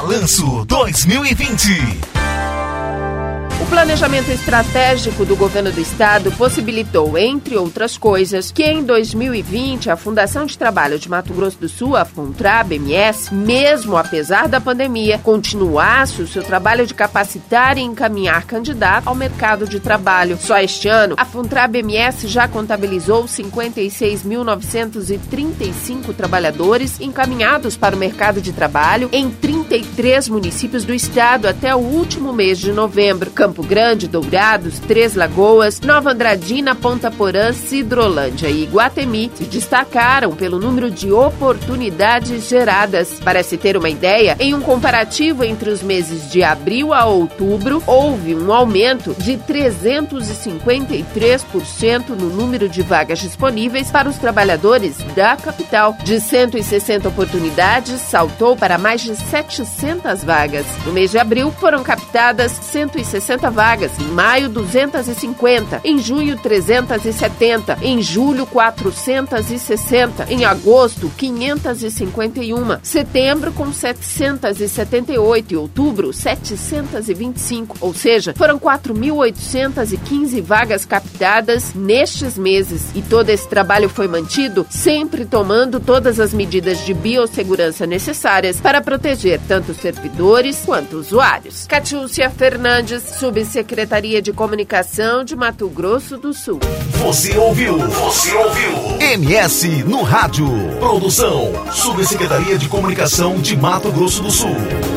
Balanço 2020. O planejamento estratégico do governo do estado possibilitou, entre outras coisas, que em 2020 a Fundação de Trabalho de Mato Grosso do Sul, a FUNTRAB-MS, mesmo apesar da pandemia, continuasse o seu trabalho de capacitar e encaminhar candidatos ao mercado de trabalho. Só este ano, a FUNTRAB-MS já contabilizou 56.935 trabalhadores encaminhados para o mercado de trabalho em 33 municípios do estado até o último mês de novembro. Campo Grande, Dourados, Três Lagoas, Nova Andradina, Ponta Porã, Sidrolândia e Iguatemi se destacaram pelo número de oportunidades geradas. Para se ter uma ideia, em um comparativo entre os meses de abril a outubro, houve um aumento de 353% no número de vagas disponíveis para os trabalhadores da capital. De 160 oportunidades, saltou para mais de 700 vagas. No mês de abril, foram captadas 160 vagas, em maio 250, em junho 370, em julho 460, em agosto 551, setembro com 778 e outubro 725, ou seja, foram 4.815 vagas captadas nestes meses. E todo esse trabalho foi mantido sempre tomando todas as medidas de biossegurança necessárias para proteger tanto os servidores quanto usuários. Catiúcia Fernandes, Subsecretaria de Comunicação de Mato Grosso do Sul. Você ouviu MS no rádio. Produção, Subsecretaria de Comunicação de Mato Grosso do Sul.